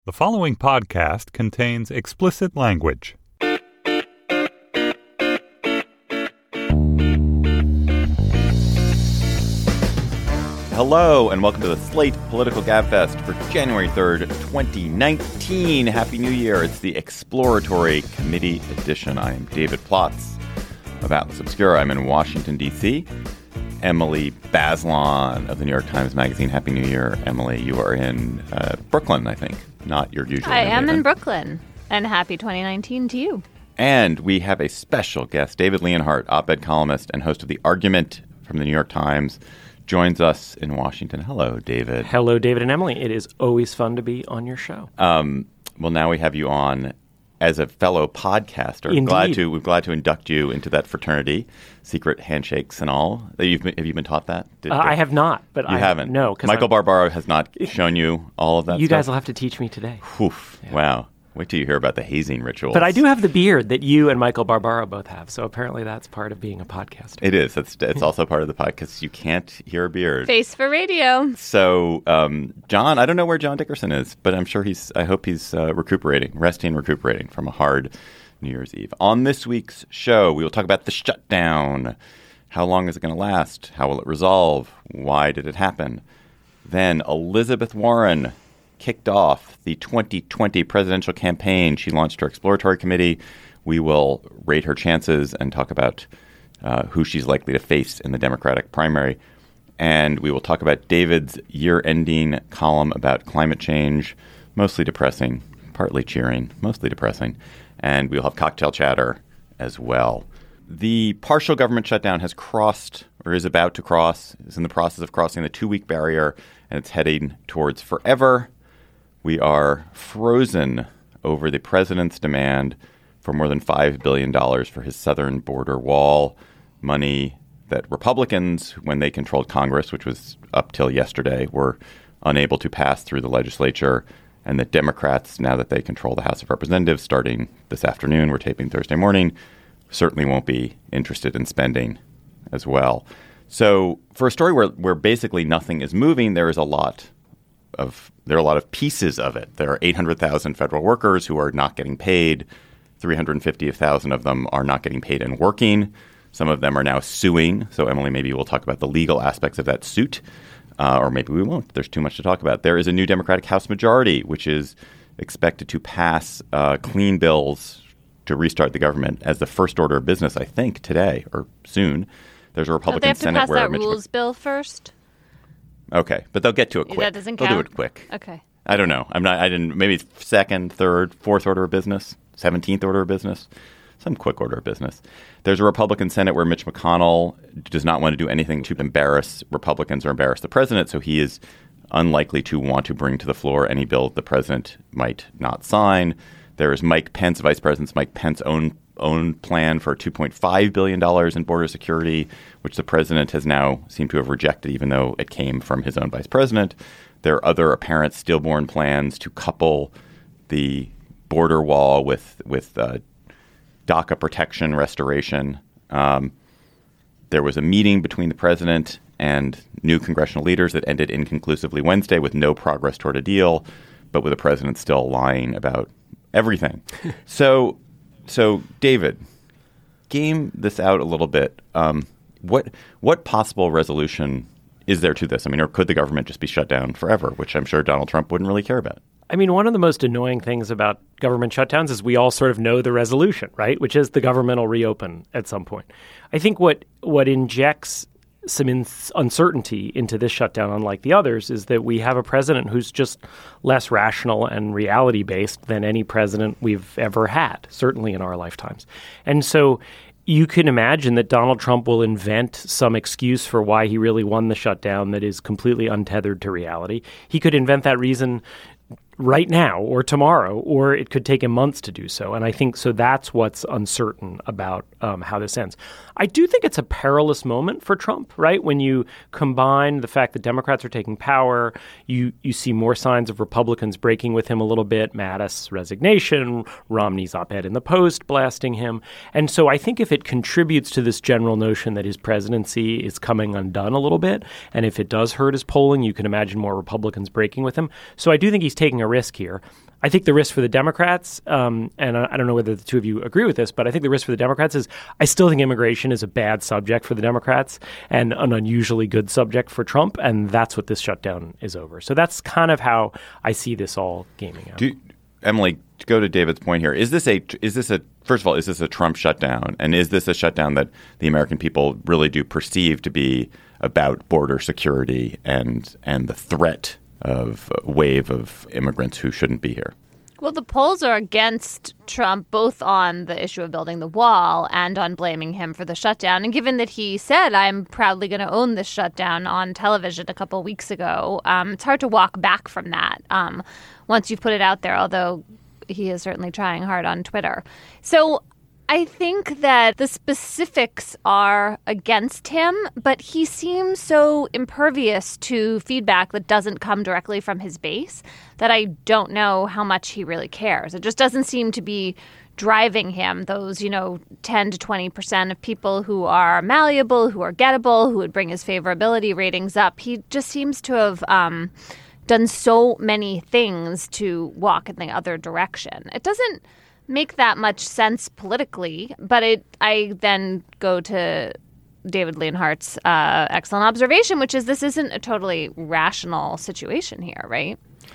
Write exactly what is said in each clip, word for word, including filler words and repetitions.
The following podcast contains explicit language. Hello, and welcome to the Slate Political Gabfest for January third, twenty nineteen. Happy New Year. It's the Exploratory Committee edition. I am David Plotz of Atlas Obscura. I'm in Washington, D C Emily Bazelon of the New York Times Magazine. Happy New Year, Emily. You are in uh, Brooklyn, I think. Not your usual. I am in Brooklyn. And happy twenty nineteen to you. And we have a special guest, David Leonhardt, op-ed columnist and host of The Argument from the New York Times, joins us in Washington. Hello, David. Hello, David and Emily. It is always fun to be on your show. Um, well, now we have you on as a fellow podcaster. Indeed. Glad to, we're glad to induct you into that fraternity, secret handshakes and all. You've been, have you been taught that? Did, uh, I have not, but you I haven't. No, Michael I'm, Barbaro has not shown you all of that. You stuff? guys will have to teach me today. Oof, yeah. Wow. Wait till you hear about the hazing rituals. But I do have the beard that you and Michael Barbaro both have, so apparently that's part of being a podcaster. It is. It's, it's also part of the podcast. You can't hear a beard. Face for radio. So, um, John, I don't know where John Dickerson is, but I'm sure he's, I hope he's uh, recuperating, resting, recuperating from a hard New Year's Eve. On this week's show, we will talk about the shutdown. How long is it going to last? How will it resolve? Why did it happen? Then Elizabeth Warren kicked off the twenty twenty presidential campaign. She launched her exploratory committee. We will rate her chances and talk about uh, who she's likely to face in the Democratic primary. And we will talk about David's year-ending column about climate change, mostly depressing, partly cheering, mostly depressing. And we'll have cocktail chatter as well. The partial government shutdown has crossed, or is about to cross, is in the process of crossing the two-week barrier, and it's heading towards forever. We are frozen over the president's demand for more than five billion dollars for his southern border wall, money that Republicans, when they controlled Congress, which was up till yesterday, were unable to pass through the legislature, and that Democrats, now that they control the House of Representatives, starting this afternoon, we're taping Thursday morning, certainly won't be interested in spending as well. So for a story where, where basically nothing is moving, there is a lot of there are a lot of pieces of it. There are eight hundred thousand federal workers who are not getting paid. three hundred fifty thousand of them are not getting paid and working. Some of them are now suing. So, Emily, maybe we'll talk about the legal aspects of that suit, uh, or maybe we won't. There's too much to talk about. There is a new Democratic House majority, which is expected to pass uh, clean bills to restart the government as the first order of business, I think, today or soon. There's a Republican Don't they have to Senate pass where that Mitch rules Mc- bill first? Okay, but they'll get to it quick. That doesn't they'll count? do it quick. Okay. I don't know. I'm not. I didn't. Maybe second, third, fourth order of business, seventeenth order of business, some quick order of business. There's a Republican Senate where Mitch McConnell does not want to do anything to embarrass Republicans or embarrass the president, so he is unlikely to want to bring to the floor any bill the president might not sign. There is Mike Pence, Vice President Mike Pence's own own plan for two point five billion dollars in border security, which the president has now seemed to have rejected, even though it came from his own vice president. There are other apparent stillborn plans to couple the border wall with with uh, DACA protection restoration. Um, there was a meeting between the president and new congressional leaders that ended inconclusively Wednesday with no progress toward a deal, but with the president still lying about everything. so, so David, game this out a little bit. Um, what what possible resolution is there to this? I mean, or could the government just be shut down forever, which I'm sure Donald Trump wouldn't really care about? I mean, one of the most annoying things about government shutdowns is we all sort of know the resolution, right? Which is the government will reopen at some point. I think what what injects some in- uncertainty into this shutdown, unlike the others, is that we have a president who's just less rational and reality-based than any president we've ever had, certainly in our lifetimes. And so you can imagine that Donald Trump will invent some excuse for why he really won the shutdown that is completely untethered to reality. He could invent that reason right now or tomorrow, or it could take him months to do so. And I think so that's what's uncertain about um, how this ends. I do think it's a perilous moment for Trump, right? When you combine the fact that Democrats are taking power, you you see more signs of Republicans breaking with him a little bit, Mattis' resignation, Romney's op-ed in the Post blasting him. And so I think if it contributes to this general notion that his presidency is coming undone a little bit, and if it does hurt his polling, you can imagine more Republicans breaking with him. So I do think he's taking a risk here. I think the risk for the Democrats, um, and I, I don't know whether the two of you agree with this, but I think the risk for the Democrats is I still think immigration is a bad subject for the Democrats and an unusually good subject for Trump, and that's what this shutdown is over. So that's kind of how I see this all gaming out. Do, Emily, to go to David's point here, is this a is this a first of all, is this a Trump shutdown? And is this a shutdown that the American people really do perceive to be about border security and and the threat of a wave of immigrants who shouldn't be here? Well, the polls are against Trump, both on the issue of building the wall and on blaming him for the shutdown. And given that he said, I'm proudly going to own this shutdown on television a couple of weeks ago, um, it's hard to walk back from that um, once you've put it out there, although he is certainly trying hard on Twitter. So I think that the specifics are against him, but he seems so impervious to feedback that doesn't come directly from his base that I don't know how much he really cares. It just doesn't seem to be driving him, those, you know, ten to twenty percent of people who are malleable, who are gettable, who would bring his favorability ratings up. He just seems to have um, done so many things to walk in the other direction. It doesn't make that much sense politically, but it I then go to David Leonhardt's uh, excellent observation, which is this isn't a totally rational situation here, right?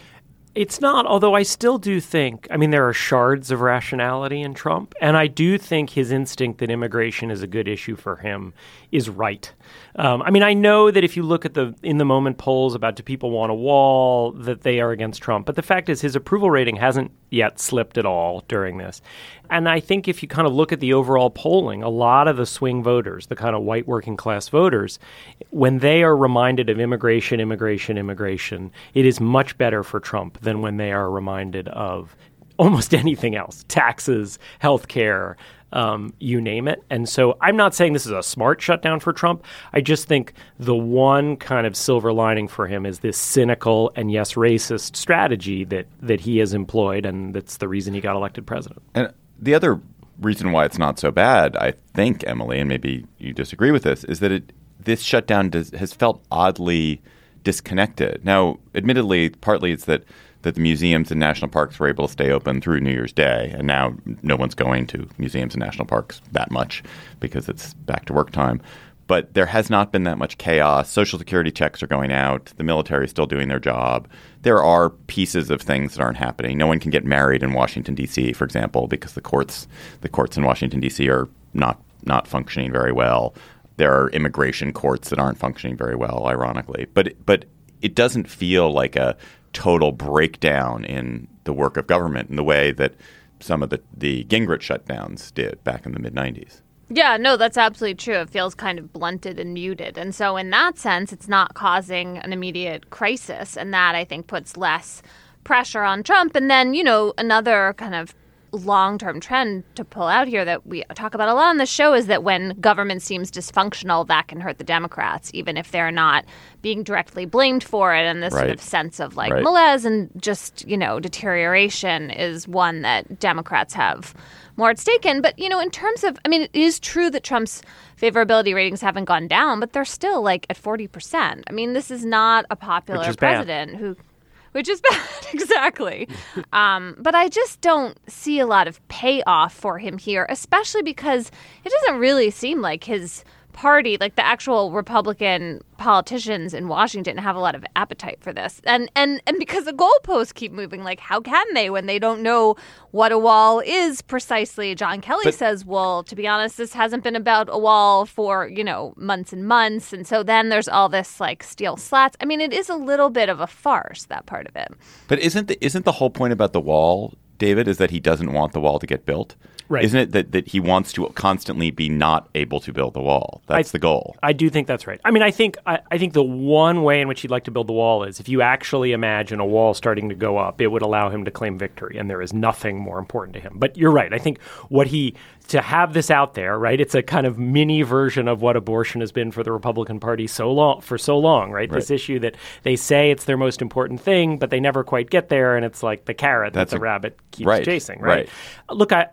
It's not, although I still do think, I mean, there are shards of rationality in Trump, and I do think his instinct that immigration is a good issue for him is right. Um, I mean, I know that if you look at the in-the-moment polls about do people want a wall, that they are against Trump. But the fact is his approval rating hasn't yet slipped at all during this. And I think if you kind of look at the overall polling, a lot of the swing voters, the kind of white working class voters, when they are reminded of immigration, immigration, immigration, it is much better for Trump than when they are reminded of almost anything else, taxes, health care, um, you name it. And so I'm not saying this is a smart shutdown for Trump. I just think the one kind of silver lining for him is this cynical and, yes, racist strategy that, that he has employed, and that's the reason he got elected president. And the other reason why it's not so bad, I think, Emily, and maybe you disagree with this, is that it, this shutdown does, has felt oddly disconnected. Now, admittedly, partly it's that that the museums and national parks were able to stay open through New Year's Day, and now no one's going to museums and national parks that much because it's back to work time. But there has not been that much chaos. Social security checks are going out. The military is still doing their job. There are pieces of things that aren't happening. No one can get married in Washington, D C, for example, because the courts the courts in Washington, D C are not not functioning very well. There are immigration courts that aren't functioning very well, ironically. But but it doesn't feel like a total breakdown in the work of government in the way that some of the, the Gingrich shutdowns did back in the mid nineties. Yeah, no, that's absolutely true. It feels kind of blunted and muted. And so in that sense, it's not causing an immediate crisis. And that, I think, puts less pressure on Trump. And then, you know, another kind of long-term trend to pull out here that we talk about a lot on the show is that when government seems dysfunctional, that can hurt the Democrats, even if they're not being directly blamed for it. And this right. sort of sense of like right. malaise and just, you know, deterioration is one that Democrats have more at stake in. But, you know, in terms of, I mean, it is true that Trump's favorability ratings haven't gone down, but they're still like at forty percent. I mean, this is not a popular president bad. who... Which is bad, exactly. Um, but I just don't see a lot of payoff for him here, especially because it doesn't really seem like his party, like the actual Republican politicians in Washington, have a lot of appetite for this. And and and because the goalposts keep moving, like how can they when they don't know what a wall is precisely? John Kelly but, says, well, to be honest, this hasn't been about a wall for, you know, months and months. And so then there's all this like steel slats. I mean, it is a little bit of a farce, that part of it. But isn't the, isn't the whole point about the wall, David, is that he doesn't want the wall to get built? Right. Isn't it that, that he wants to constantly be not able to build the wall? That's I, the goal. I do think that's right. I mean, I think I, I think the one way in which he'd like to build the wall is if you actually imagine a wall starting to go up, it would allow him to claim victory, and there is nothing more important to him. But you're right. I think what he to have this out there, right? It's a kind of mini version of what abortion has been for the Republican Party so long for so long, right? right. This issue that they say it's their most important thing, but they never quite get there, and it's like the carrot That's that the a, rabbit keeps right, chasing, right? right. Look, I, I, I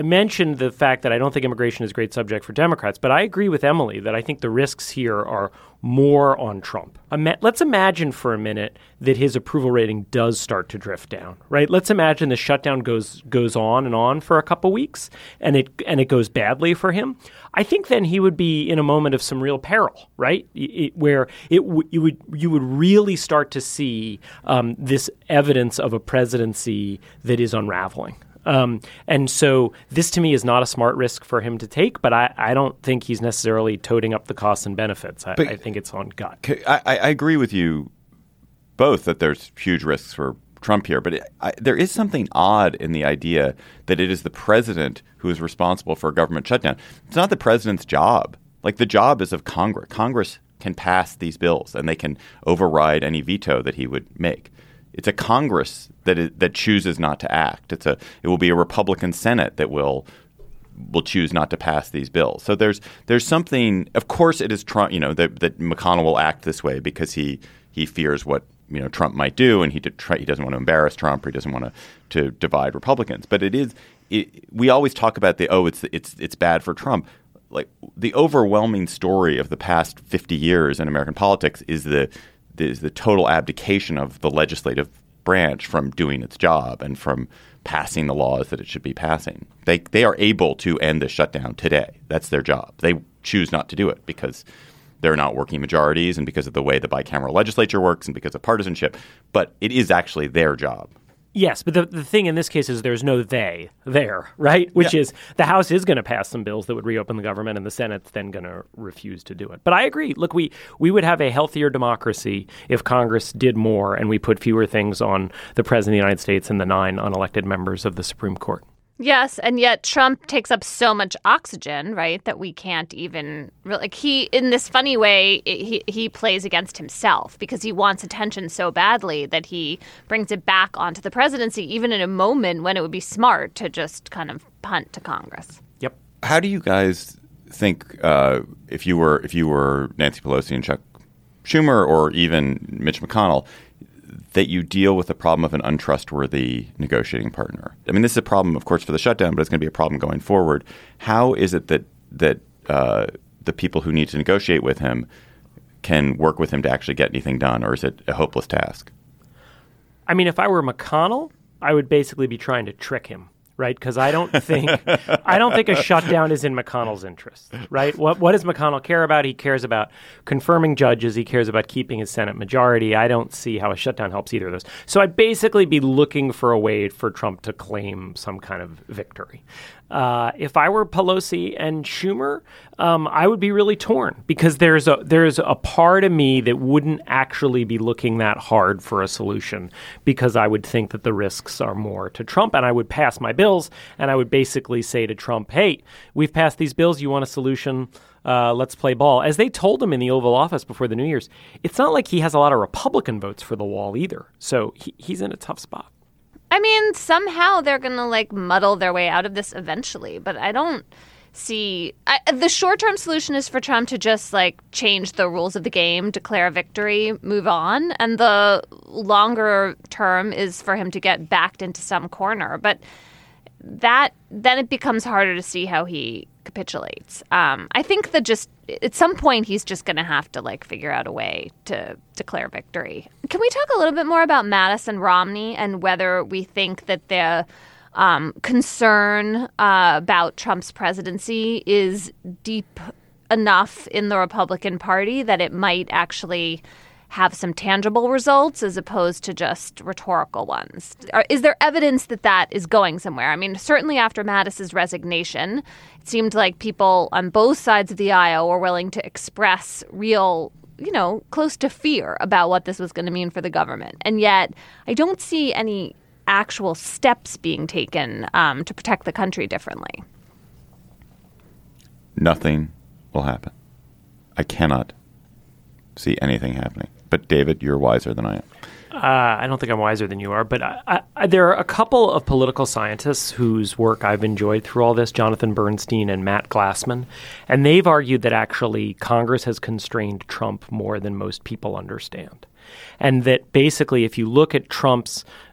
mentioned the fact that I don't think immigration is a great subject for Democrats, but I agree with Emily that I think the risks here are more on Trump. Let's imagine for a minute that his approval rating does start to drift down, right? Let's imagine the shutdown goes goes on and on for a couple weeks, and it and it goes badly for him. I think then he would be in a moment of some real peril, right? It, where it w- you would you would really start to see um, this evidence of a presidency that is unraveling. Um, and so this, to me, is not a smart risk for him to take, but I, I don't think he's necessarily toting up the costs and benefits. I, I think it's on gut. I, I agree with you both that there's huge risks for Trump here, but it, I, there is something odd in the idea that it is the president who is responsible for a government shutdown. It's not the president's job. Like, the job is of Congress. Congress can pass these bills, and they can override any veto that he would make. It's a Congress that is, that chooses not to act. It's a it will be a Republican Senate that will will choose not to pass these bills. So there's there's something. Of course, it is Trump. You know that, that McConnell will act this way because he he fears what you know Trump might do, and he did try, he doesn't want to embarrass Trump, or he doesn't want to to divide Republicans. But it is it, we always talk about the oh it's it's it's bad for Trump. Like, the overwhelming story of the past fifty years in American politics is the is the total abdication of the legislative branch from doing its job and from passing the laws that it should be passing. They they are able to end the shutdown today. That's their job. They choose not to do it because they're not working majorities and because of the way the bicameral legislature works and because of partisanship. But it is actually their job. Yes, but the, the thing in this case is there's no they there, right? Which yeah. is the House is going to pass some bills that would reopen the government, and the Senate's then going to refuse to do it. But I agree. Look, we, we would have a healthier democracy if Congress did more and we put fewer things on the President of the United States and the nine unelected members of the Supreme Court. Yes, and yet Trump takes up so much oxygen, right, that we can't even really, like, he, in this funny way, he he plays against himself because he wants attention so badly that he brings it back onto the presidency, even in a moment when it would be smart to just kind of punt to Congress. Yep. How do you guys think uh, if you were if you were Nancy Pelosi and Chuck Schumer or even Mitch McConnell, that you deal with the problem of an untrustworthy negotiating partner? I mean, this is a problem, of course, for the shutdown, but it's going to be a problem going forward. How is it that that uh, the people who need to negotiate with him can work with him to actually get anything done, or is it a hopeless task? I mean, if I were McConnell, I would basically be trying to trick him. Right, because I don't think I don't think a shutdown is in McConnell's interest. Right, what what does McConnell care about? He cares about confirming judges. He cares about keeping his Senate majority. I don't see how a shutdown helps either of those. So I'd basically be looking for a way for Trump to claim some kind of victory. Uh, if I were Pelosi and Schumer, um, I would be really torn because there's a there's a part of me that wouldn't actually be looking that hard for a solution because I would think that the risks are more to Trump, and I would pass my bills and I would basically say to Trump, hey, we've passed these bills. You want a solution? Uh, let's play ball. As they told him in the Oval Office before the New Year's, it's not like he has a lot of Republican votes for the wall either. So he, he's in a tough spot. I mean, somehow they're going to, like, muddle their way out of this eventually. But I don't see I, – the short-term solution is for Trump to just, like, change the rules of the game, declare a victory, move on. And the longer term is for him to get backed into some corner. But that then it becomes harder to see how he capitulates. Um, I think that just at some point he's just going to have to like figure out a way to declare victory. Can we talk a little bit more about Mattis and Romney and whether we think that the um, concern uh, about Trump's presidency is deep enough in the Republican Party that it might actually have some tangible results as opposed to just rhetorical ones? Is there evidence that that is going somewhere? I mean, certainly after Mattis's resignation, it seemed like people on both sides of the aisle were willing to express real, you know, close to fear about what this was going to mean for the government. And yet I don't see any actual steps being taken um, to protect the country differently. Nothing will happen. I cannot see anything happening. But David, you're wiser than I am. Uh, I don't think I'm wiser than you are, but I, I, there are a couple of political scientists whose work I've enjoyed through all this, Jonathan Bernstein and Matt Glassman, and they've argued that actually Congress has constrained Trump more than most people understand. And that basically if you look at Trump's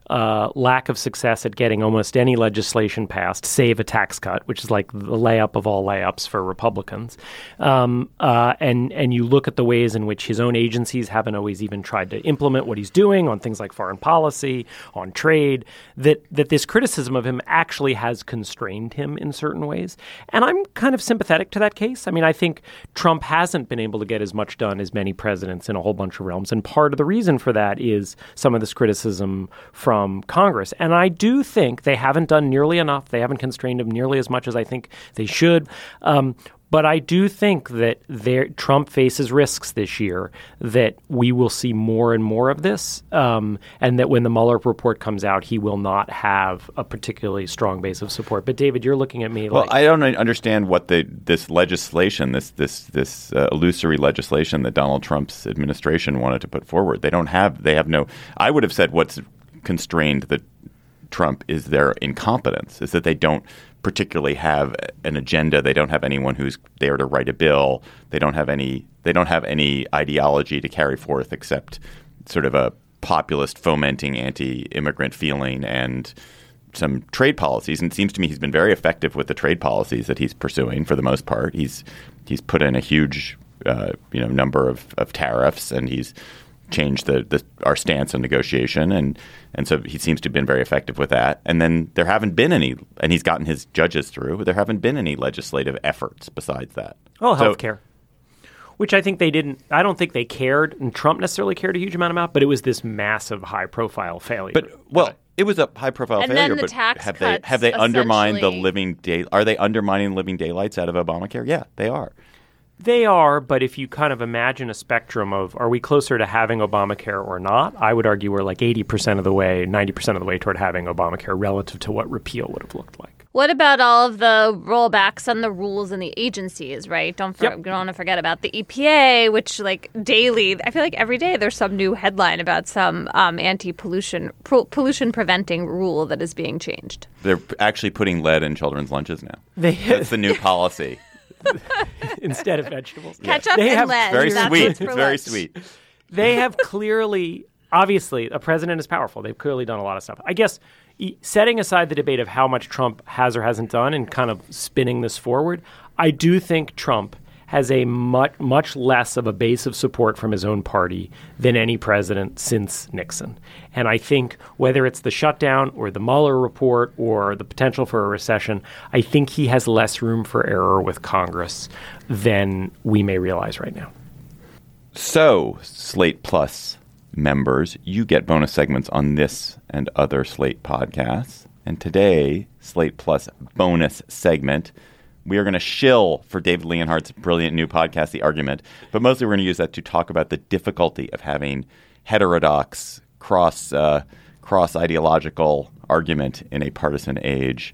uh, lack of success at getting almost any legislation passed, save a tax cut, which is like the layup of all layups for Republicans. Um, uh, and, and you look at the ways in which his own agencies haven't always even tried to implement what he's doing on things like foreign policy, on trade, that, that this criticism of him actually has constrained him in certain ways. And I'm kind of sympathetic to that case. I mean, I think Trump hasn't been able to get as much done as many presidents in a whole bunch of realms. And part of the reason for that is some of this criticism from Congress. And I do think they haven't done nearly enough. They haven't constrained him nearly as much as I think they should. Um, But I do think that there, Trump faces risks this year, that we will see more and more of this, um, and that when the Mueller report comes out, he will not have a particularly strong base of support. But, David, you're looking at me well, like— Well, I don't understand what the this legislation, this this this uh, illusory legislation that Donald Trump's administration wanted to put forward. They don't have – they have no – I would have said what's constrained that Trump is their incompetence, is that they don't – particularly have an agenda. They don't have anyone who's there to write a bill. They don't have any they don't have any ideology to carry forth except sort of a populist fomenting anti-immigrant feeling and some trade policies. And it seems to me he's been very effective with the trade policies that he's pursuing for the most part. He's he's put in a huge uh, you know number of, of tariffs, and he's changed the, the our stance on negotiation, and and so he seems to have been very effective with that. And then there haven't been any, and he's gotten his judges through, but there haven't been any legislative efforts besides that. Oh, so, healthcare, which I think they didn't. I don't think they cared, and Trump necessarily cared a huge amount about. But it was this massive, high-profile failure. But well, it was a high-profile and failure. Then the but tax have they cuts have they undermined the essentially- living day? Are they undermining living daylights out of Obamacare? Yeah, they are. They are, but if you kind of imagine a spectrum of are we closer to having Obamacare or not, I would argue we're like eighty percent of the way, ninety percent of the way toward having Obamacare relative to what repeal would have looked like. What about all of the rollbacks on the rules in the agencies, right? Don't, for, Yep. don't want to forget about the E P A, which like daily, I feel like every day there's some new headline about some um, anti-pollution, pro- pollution preventing rule that is being changed. They're actually putting lead in children's lunches now. They That's the new policy. instead of vegetables. Ketchup They and have lead. Very that's sweet. what's for It's very lunch. sweet. They have clearly, obviously, a president is powerful. They've clearly done a lot of stuff. I guess e- setting aside the debate of how much Trump has or hasn't done and kind of spinning this forward, I do think Trump has a much, much less of a base of support from his own party than any president since Nixon. And I think whether it's the shutdown or the Mueller report or the potential for a recession, I think he has less room for error with Congress than we may realize right now. So, Slate Plus members, you get bonus segments on this and other Slate podcasts. And today, Slate Plus bonus segment, we are going to shill for David Leonhardt's brilliant new podcast, The Argument. But mostly we're going to use that to talk about the difficulty of having heterodox, cross, uh, cross-ideological argument in a partisan age.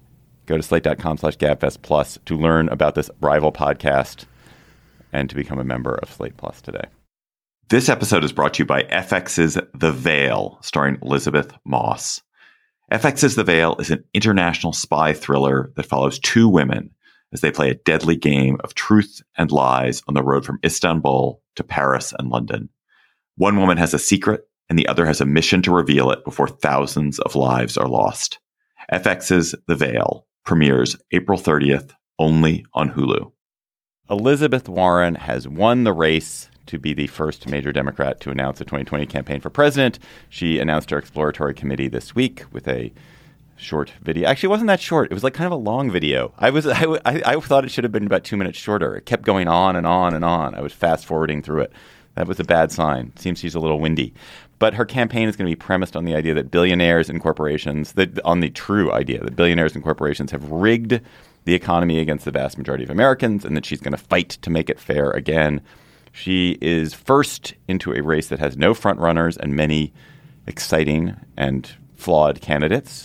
Go to slate.com slash gabfest plus to learn about this rival podcast and to become a member of Slate Plus today. This episode is brought to you by F X's The Veil, starring Elizabeth Moss. F X's The Veil is an international spy thriller that follows two women as they play a deadly game of truth and lies on the road from Istanbul to Paris and London. One woman has a secret, and the other has a mission to reveal it before thousands of lives are lost. F X's The Veil premieres April thirtieth, only on Hulu. Elizabeth Warren has won the race to be the first major Democrat to announce a twenty twenty campaign for president. She announced her exploratory committee this week with a short video. Actually, it wasn't that short. It was like kind of a long video. I was I, I, I thought it should have been about two minutes shorter. It kept going on and on and on. I was fast forwarding through it. That was a bad sign. Seems she's a little windy. But her campaign is going to be premised on the idea that billionaires and corporations, that on the true idea that billionaires and corporations have rigged the economy against the vast majority of Americans, and that she's going to fight to make it fair again. She is first into a race that has no front runners and many exciting and flawed candidates.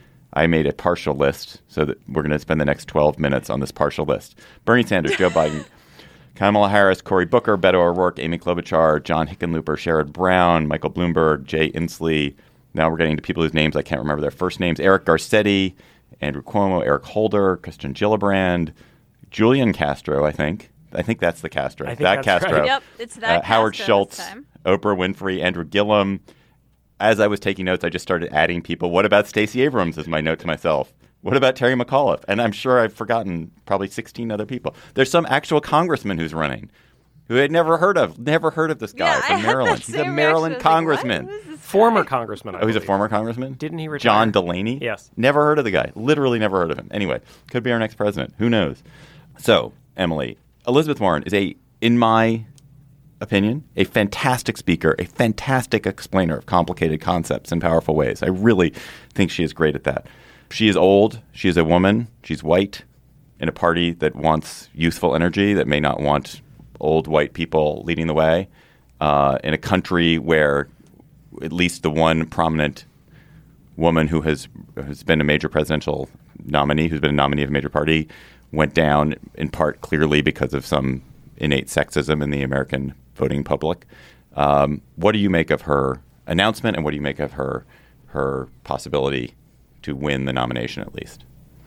I made a partial list, so that we're going to spend the next twelve minutes on this partial list. Bernie Sanders, Joe Biden, Kamala Harris, Cory Booker, Beto O'Rourke, Amy Klobuchar, John Hickenlooper, Sherrod Brown, Michael Bloomberg, Jay Inslee. Now we're getting to people whose names I can't remember their first names. Eric Garcetti, Andrew Cuomo, Eric Holder, Christian Gillibrand, Julian Castro, I think. I think that's the Castro. I think that that's Castro. right. Yep, it's that Uh, Howard Castro Schultz, this time. Oprah Winfrey, Andrew Gillum. as I was taking notes, I just started adding people. What about Stacey Abrams as my note to myself? What about Terry McAuliffe? And I'm sure I've forgotten probably sixteen other people. There's some actual congressman who's running who I'd never heard of. Never heard of this guy Yeah, I from had Maryland. that He's same a Maryland reaction. I was like, congressman. what? Who is this Former guy? congressman. I Oh, he's a believe. former congressman? Didn't he retire? John Delaney? Yes. Never heard of the guy. Literally never heard of him. Anyway, could be our next president. Who knows? So, Emily, Elizabeth Warren is a, in my opinion, a fantastic speaker, a fantastic explainer of complicated concepts in powerful ways. I really think she is great at that. She is old. She is a woman. She's white in a party that wants youthful energy, that may not want old white people leading the way, uh, in a country where at least the one prominent woman who has has been a major presidential nominee, who's been a nominee of a major party, went down in part clearly because of some innate sexism in the American voting public. Um, what do you make of her announcement, and what do you make of her her possibility to win the nomination at least?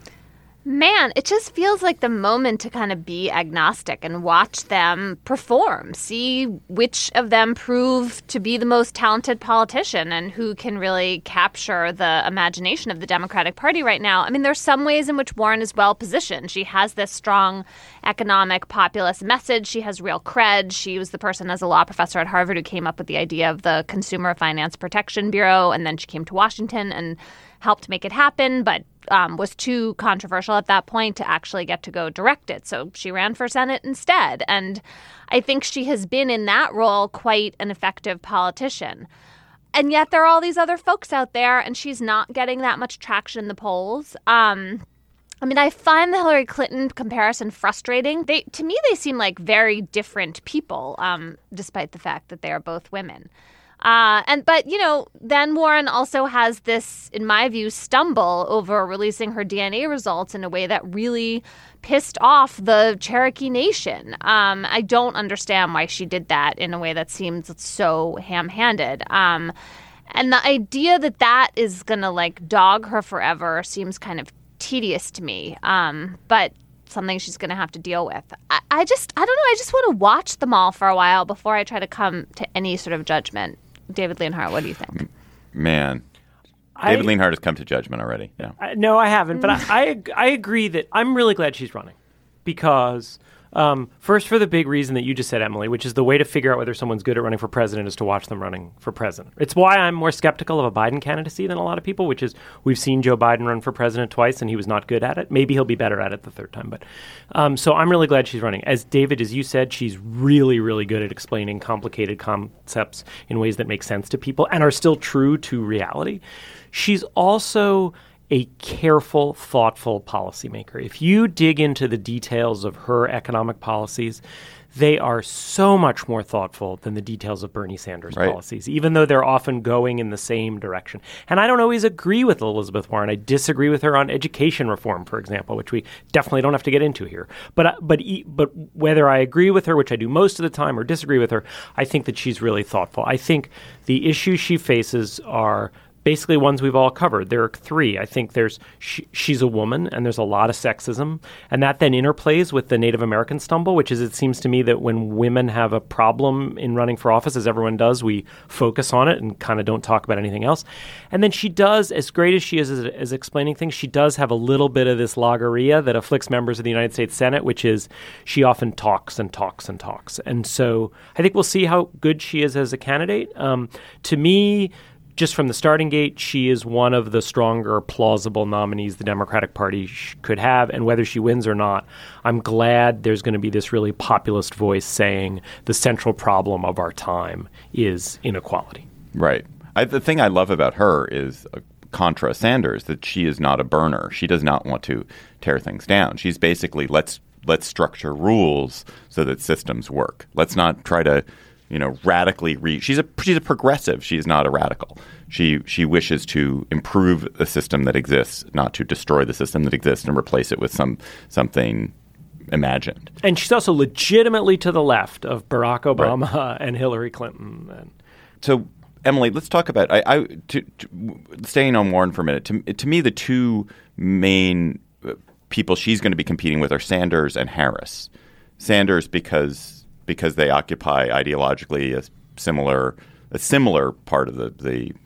Man, it just feels like the moment to kind of be agnostic and watch them perform, see which of them prove to be the most talented politician and who can really capture the imagination of the Democratic Party right now. I mean, there's some ways in which Warren is well positioned. She has this strong economic populist message. She has real cred. She was the person as a law professor at Harvard who came up with the idea of the Consumer Finance Protection Bureau, and then she came to Washington and helped make it happen, but um, was too controversial at that point to actually get to go direct it. So she ran for Senate instead. And I think she has been in that role quite an effective politician. And yet there are all these other folks out there, and she's not getting that much traction in the polls. Um, I mean, I find the Hillary Clinton comparison frustrating. They, to me, they seem like very different people, um, despite the fact that they are both women. Uh, and but, you know, then Warren also has this, in my view, stumble over releasing her D N A results in a way that really pissed off the Cherokee Nation. Um, I don't understand why she did that in a way that seems so ham-handed. Um, and the idea that that is going to, like, dog her forever seems kind of tedious to me. Um, but something she's going to have to deal with. I, I just, I don't know, I just want to watch them all for a while before I try to come to any sort of judgment. David Leonhardt, what do you think? Man, I, David Leonhardt has come to judgment already. Yeah. I, no, I haven't. But I, I I agree that I'm really glad she's running because um, first for the big reason that you just said, Emily, which is the way to figure out whether someone's good at running for president is to watch them running for president. It's why I'm more skeptical of a Biden candidacy than a lot of people, which is we've seen Joe Biden run for president twice and he was not good at it. Maybe he'll be better at it the third time. But um, so I'm really glad she's running. As David, as you said, she's really, really good at explaining complicated concepts in ways that make sense to people and are still true to reality. She's also a careful, thoughtful policymaker. If you dig into the details of her economic policies, they are so much more thoughtful than the details of Bernie Sanders' right. policies, even though they're often going in the same direction. And I don't always agree with Elizabeth Warren. I disagree with her on education reform, for example, which we definitely don't have to get into here. But but but whether I agree with her, which I do most of the time, or disagree with her, I think that she's really thoughtful. I think the issues she faces are basically ones we've all covered. There are three. I think there's she, she's a woman, and there's a lot of sexism, and that then interplays with the Native American stumble, which is it seems to me that when women have a problem in running for office, as everyone does, we focus on it and kind of don't talk about anything else. And then she does, as great as she is as, as explaining things, she does have a little bit of this logorrhea that afflicts members of the United States Senate, which is she often talks and talks and talks. And so I think we'll see how good she is as a candidate. Um, to me, just from the starting gate, she is one of the stronger, plausible nominees the Democratic Party sh- could have. And whether she wins or not, I'm glad there's going to be this really populist voice saying the central problem of our time is inequality. Right. I, the thing I love about her is uh, contra Sanders, that she is not a burner. She does not want to tear things down. She's basically, let's let's structure rules so that systems work. Let's not try to you know, radically re- she's a she's a progressive. She's not a radical. She she wishes to improve the system that exists, not to destroy the system that exists and replace it with some something imagined. And she's also legitimately to the left of Barack Obama right. and Hillary Clinton. And so, Emily, let's talk about I, I to, to, staying on Warren for a minute. To to me, the two main people she's going to be competing with are Sanders and Harris. Sanders because. because they occupy ideologically a similar a similar part of the, the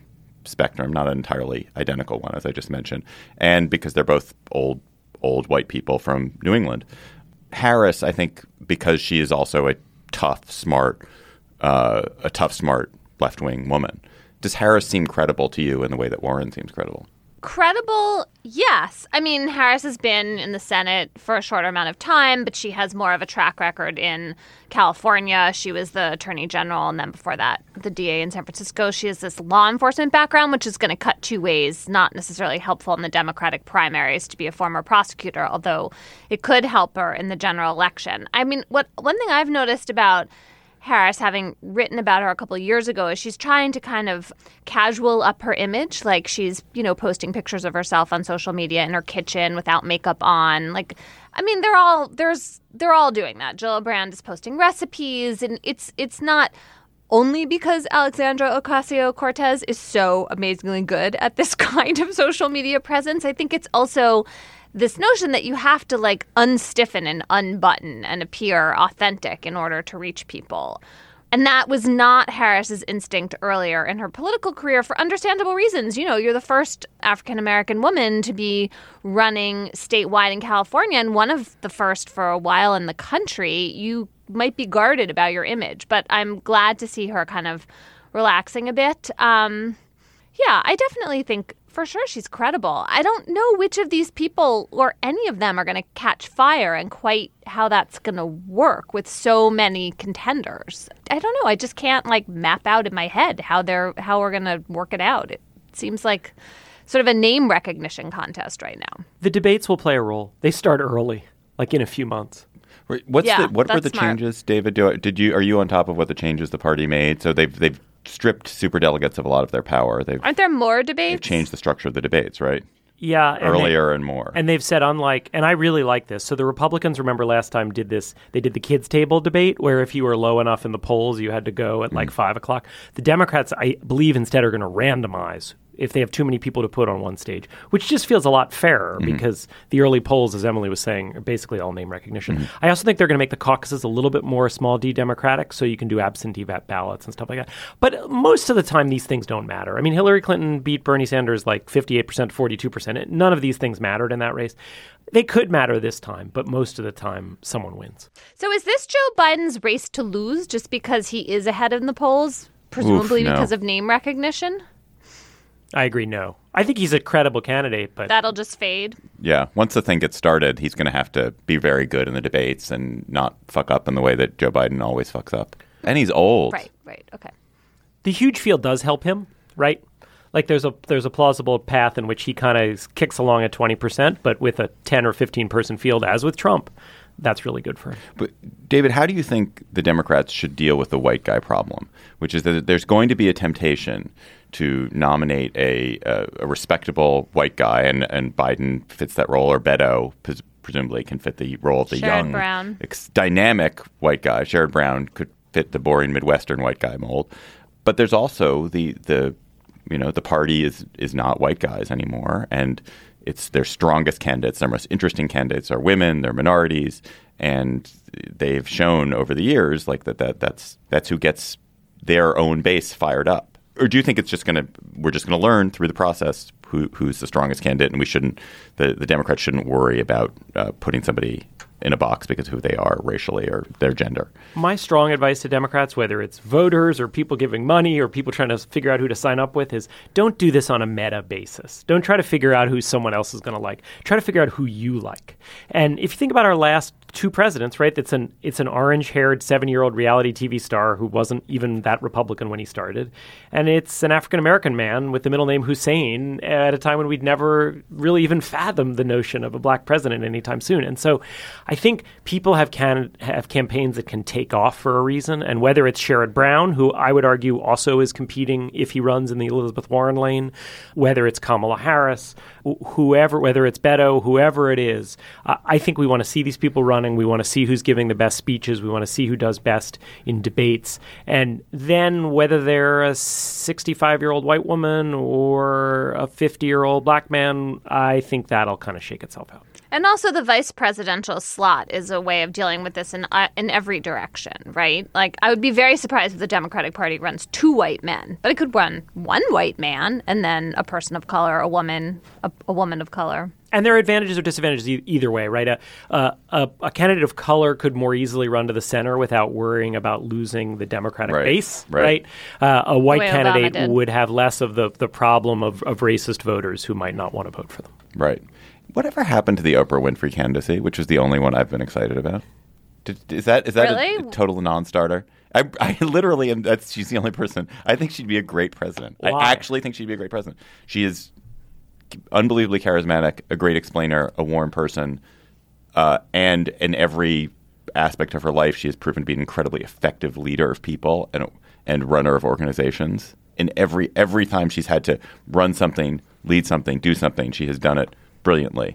spectrum, not an entirely identical one, as I just mentioned, and because they're both old, old white people from New England. Harris, I think, because she is also a tough, smart, uh, a tough, smart left-wing woman. Does Harris seem credible to you in the way that Warren seems credible? Credible, yes. I mean, Harris has been in the Senate for a shorter amount of time, but she has more of a track record in California. She was the attorney general, and then before that, the D A in San Francisco. She has this law enforcement background, which is going to cut two ways, not necessarily helpful in the Democratic primaries to be a former prosecutor, although it could help her in the general election. I mean, what one thing I've noticed about Harris, having written about her a couple of years ago, is she's trying to kind of casual up her image. Like she's, you know, posting pictures of herself on social media in her kitchen without makeup on. Like, I mean, they're all there's they're all doing that. Gillibrand is posting recipes, and it's it's not only because Alexandra Ocasio-Cortez is so amazingly good at this kind of social media presence. I think it's also this notion that you have to like unstiffen and unbutton and appear authentic in order to reach people. And that was not Harris's instinct earlier in her political career for understandable reasons. You know, you're the first African-American woman to be running statewide in California and one of the first for a while in the country. You might be guarded about your image, but I'm glad to see her kind of relaxing a bit. Um, yeah, I definitely think for sure she's credible. I don't know which of these people or any of them are going to catch fire and quite how that's going to work with so many contenders. I don't know. I just can't like map out in my head how they're how we're going to work it out. It seems like sort of a name recognition contest right now. The debates will play a role. They start early, like in a few months. What's yeah, the, what were the smart. changes, David? Do, did you are you on top of what the changes the party made? So they've they've stripped superdelegates of a lot of their power. They've Aren't there more debates? They've changed the structure of the debates, right? Yeah. And Earlier they, and more. And they've said, unlike, and I really like this. So the Republicans, remember last time, did this, they did the kids' table debate, where if you were low enough in the polls, you had to go at like mm. five o'clock. The Democrats, I believe, instead are going to randomize if they have too many people to put on one stage, which just feels a lot fairer mm-hmm. because the early polls, as Emily was saying, are basically all name recognition. Mm-hmm. I also think they're going to make the caucuses a little bit more small d Democratic, so you can do absentee ballots and stuff like that. But most of the time, these things don't matter. I mean, Hillary Clinton beat Bernie Sanders like fifty-eight percent to forty-two percent. None of these things mattered in that race. They could matter this time, but most of the time, someone wins. So is this Joe Biden's race to lose just because he is ahead in the polls, presumably Oof, no. because of name recognition? I agree, no. I think he's a credible candidate, but that'll just fade. Yeah. Once the thing gets started, he's going to have to be very good in the debates and not fuck up in the way that Joe Biden always fucks up. And he's old. Right, right, okay. The huge field does help him, right? Like there's a there's a plausible path in which he kind of kicks along at twenty percent, but with a ten or fifteen person field, as with Trump, that's really good for him. But David, how do you think the Democrats should deal with the white guy problem, which is that there's going to be a temptation to nominate a, a, a respectable white guy, and, and Biden fits that role, or Beto pres- presumably can fit the role of the Sherrod young, Brown. Ex- dynamic white guy. Sherrod Brown could fit the boring Midwestern white guy mold. But there's also the the you know the party is is not white guys anymore, and it's their strongest candidates, their most interesting candidates are women, they're minorities, and they've shown over the years like that that that's that's who gets their own base fired up. Or do you think it's just going to we're just going to learn through the process who who's the strongest candidate, and we shouldn't the, the Democrats shouldn't worry about uh, putting somebody in a box because of who they are racially or their gender? My strong advice to Democrats, whether it's voters or people giving money or people trying to figure out who to sign up with, is don't do this on a meta basis. Don't try to figure out who someone else is going to like. Try to figure out who you like. And if you think about our last two presidents, right, that's an it's an orange-haired seven-year-old reality T V star who wasn't even that Republican when he started. And it's an African-American man with the middle name Hussein at a time when we'd never really even fathomed the notion of a black president anytime soon. And so I think people have can have campaigns that can take off for a reason, and whether it's Sherrod Brown, who I would argue also is competing if he runs in the Elizabeth Warren lane, whether it's Kamala Harris, whoever, whether it's Beto, whoever it is, uh, I think we want to see these people running. We want to see who's giving the best speeches. We want to see who does best in debates. And then whether they're a sixty-five-year-old white woman or a fifty-year-old black man, I think that'll kind of shake itself out. And also the vice presidential slot is a way of dealing with this in uh, in every direction, right? Like, I would be very surprised if the Democratic Party runs two white men, but it could run one white man and then a person of color, a woman, a, a woman of color. And there are advantages or disadvantages e- either way, right? A, a, a, a candidate of color could more easily run to the center without worrying about losing the Democratic right. base, right? right? Uh, a white candidate did. would have less of the, the problem of, of racist voters who might not want to vote for them. Right. Whatever happened to the Oprah Winfrey candidacy, which was the only one I've been excited about? Did, is that is that really? a, a total non-starter? I, I literally am. That's she's the only person. I think she'd be a great president. Why? I actually think she'd be a great president. She is unbelievably charismatic, a great explainer, a warm person, uh, and in every aspect of her life, she has proven to be an incredibly effective leader of people and and runner of organizations. In every every time she's had to run something, lead something, do something, she has done it brilliantly.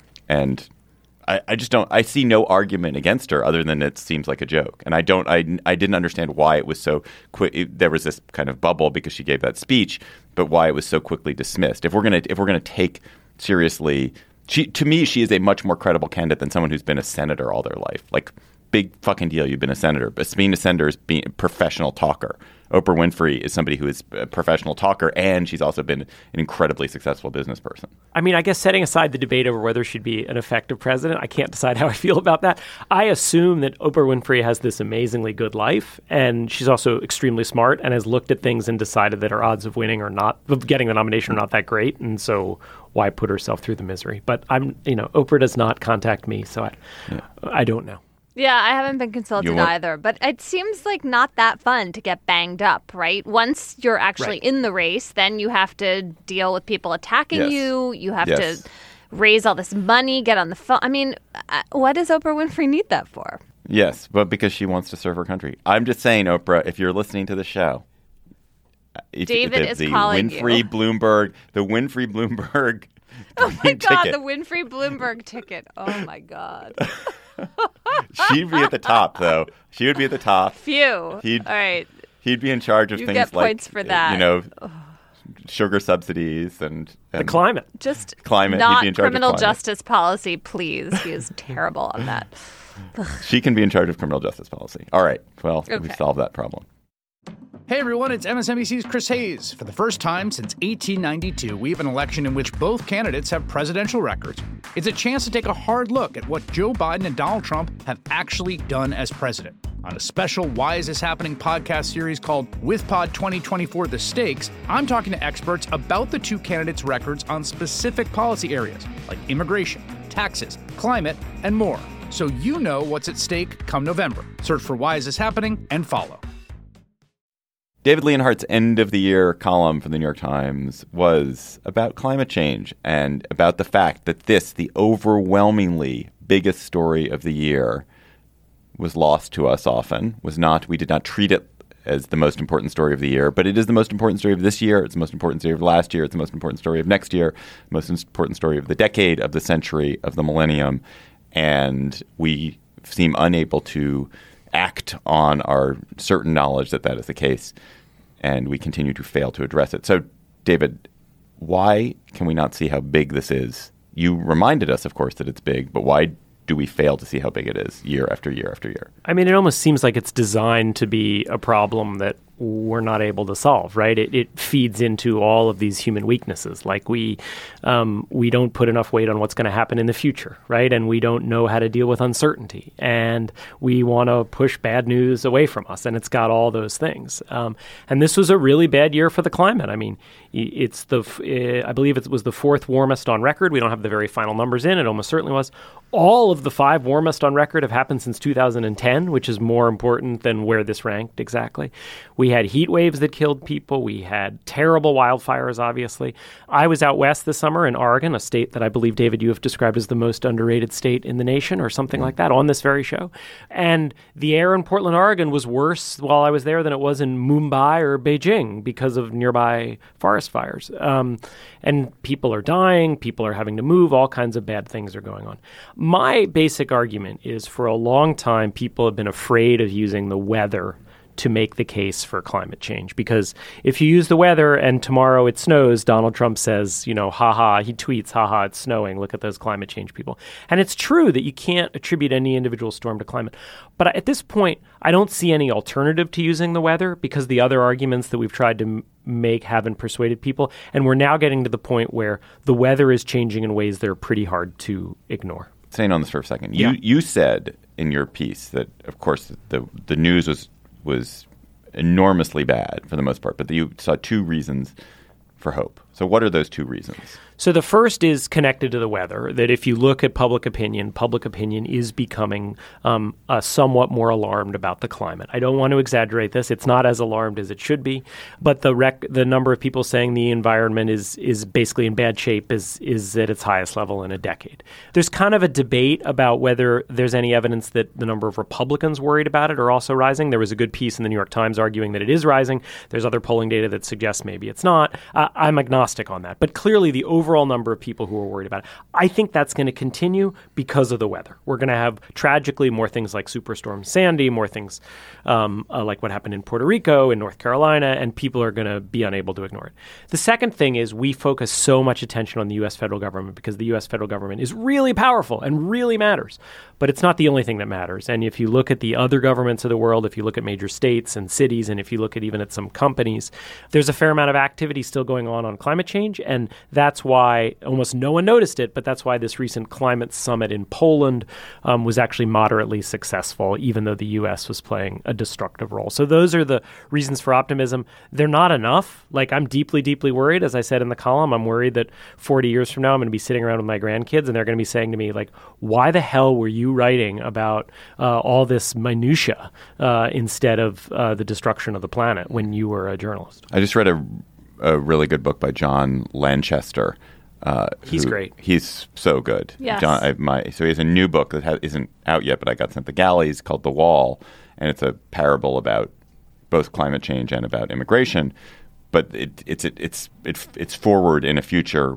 And I, I just don't I see no argument against her other than it seems like a joke. And I don't I, I didn't understand why it was so quick. It, there was this kind of bubble because she gave that speech, but why it was so quickly dismissed. If we're gonna if we're gonna take seriously, she to me she is a much more credible candidate than someone who's been a senator all their life. Like, big fucking deal, you've been a senator. But being a senator is being a professional talker. Oprah Winfrey is somebody who is a professional talker, and she's also been an incredibly successful business person. I mean, I guess setting aside the debate over whether she'd be an effective president, I can't decide how I feel about that. I assume that Oprah Winfrey has this amazingly good life, and she's also extremely smart and has looked at things and decided that her odds of winning or not, of getting the nomination are not that great, and so why put herself through the misery? But I'm, you know, Oprah does not contact me, so I, yeah. I don't know. Yeah, I haven't been consulted want- either, but it seems like not that fun to get banged up, right? Once you're actually Right. in the race, then you have to deal with people attacking Yes. you. You have Yes. to raise all this money, get on the phone. I mean, uh, what does Oprah Winfrey need that for? Yes, but because she wants to serve her country. I'm just saying, Oprah, if you're listening to the show, if, David the, is the calling Winfrey you. Bloomberg, the Winfrey Bloomberg. Oh my God, ticket. the Winfrey Bloomberg ticket. Oh my God. She'd be at the top, though. She would be at the top. Phew. He'd- All right. He'd be in charge of You things get like, points for that. you know, sugar subsidies and, and The climate. Just Climate, he'd not be in charge of criminal climate. justice policy, please. He is terrible on that. She can be in charge of criminal justice policy. All right. Well, Okay. we've solved that problem. Hey everyone, it's M S N B C's Chris Hayes. For the first time since eighteen ninety-two, we have an election in which both candidates have presidential records. It's a chance to take a hard look at what Joe Biden and Donald Trump have actually done as president. On a special Why Is This Happening podcast series called WithPod twenty twenty-four The Stakes, I'm talking to experts about the two candidates' records on specific policy areas like immigration, taxes, climate, and more. So you know what's at stake come November. Search for Why Is This Happening and follow. David Leonhardt's end of the year column for the New York Times was about climate change and about the fact that this, the overwhelmingly biggest story of the year, was lost to us often, was not, we did not treat it as the most important story of the year, but it is the most important story of this year. It's the most important story of last year. It's the most important story of next year, most important story of the decade, of the century, of the millennium. And we seem unable to act on our certain knowledge that that is the case, and we continue to fail to address it. So, David, why can we not see how big this is? You reminded us, of course, that it's big, but why do we fail to see how big it is year after year after year? I mean, it almost seems like it's designed to be a problem that we're not able to solve, right? It, it feeds into all of these human weaknesses. Like we um, we don't put enough weight on what's going to happen in the future, right? And we don't know how to deal with uncertainty. And we want to push bad news away from us. And it's got all those things. Um, and this was a really bad year for the climate. I mean, it's the uh, I believe it was the fourth warmest on record. We don't have the very final numbers in. It almost certainly was. All of the five warmest on record have happened since two thousand ten, which is more important than where this ranked exactly. We We had heat waves that killed people. We had terrible wildfires, obviously. I was out west this summer in Oregon, a state that I believe, David, you have described as the most underrated state in the nation or something like that on this very show. And the air in Portland, Oregon was worse while I was there than it was in Mumbai or Beijing because of nearby forest fires. Um, and people are dying. People are having to move. All kinds of bad things are going on. My basic argument is for a long time, people have been afraid of using the weather to make the case for climate change. Because if you use the weather and tomorrow it snows, Donald Trump says, you know, haha, he tweets, haha, it's snowing. Look at those climate change people. And it's true that you can't attribute any individual storm to climate. But at this point, I don't see any alternative to using the weather because the other arguments that we've tried to m- make haven't persuaded people. And we're now getting to the point where the weather is changing in ways that are pretty hard to ignore. Staying on this for a second. You yeah. you said in your piece that, of course, the the news was was enormously bad for the most part, but you saw two reasons for hope. So what are those two reasons? So the first is connected to the weather, that if you look at public opinion, public opinion is becoming um, uh, somewhat more alarmed about the climate. I don't want to exaggerate this. It's not as alarmed as it should be, but the rec- the number of people saying the environment is is basically in bad shape is is at its highest level in a decade. There's kind of a debate about whether there's any evidence that the number of Republicans worried about it are also rising. There was a good piece in the New York Times arguing that it is rising. There's other polling data that suggests maybe it's not. Uh, I'm agnostic on that. But clearly the overall number of people who are worried about it, I think that's going to continue because of the weather. We're going to have, tragically, more things like Superstorm Sandy, more things um, uh, like what happened in Puerto Rico, in North Carolina, and people are going to be unable to ignore it. The second thing is we focus so much attention on the U S federal government because the U S federal government is really powerful and really matters. But it's not the only thing that matters. And if you look at the other governments of the world, if you look at major states and cities, and if you look at even at some companies, there's a fair amount of activity still going on on climate change. And that's why almost no one noticed it, but that's why this recent climate summit in Poland um, was actually moderately successful, even though the U S was playing a destructive role. So those are the reasons for optimism. They're not enough. Like, I'm deeply, deeply worried. As I said in the column, I'm worried that forty years from now, I'm going to be sitting around with my grandkids and they're going to be saying to me, like, why the hell were you writing about uh, all this minutia uh, instead of uh, the destruction of the planet when you were a journalist? I just read a, a really good book by John Lanchester. Uh, he's who, great. He's so good. Yes. John, I, my, so he has a new book that ha- isn't out yet, but I got sent the galleys, called The Wall, and it's a parable about both climate change and about immigration. But it, it's it, it's it, it's forward in a future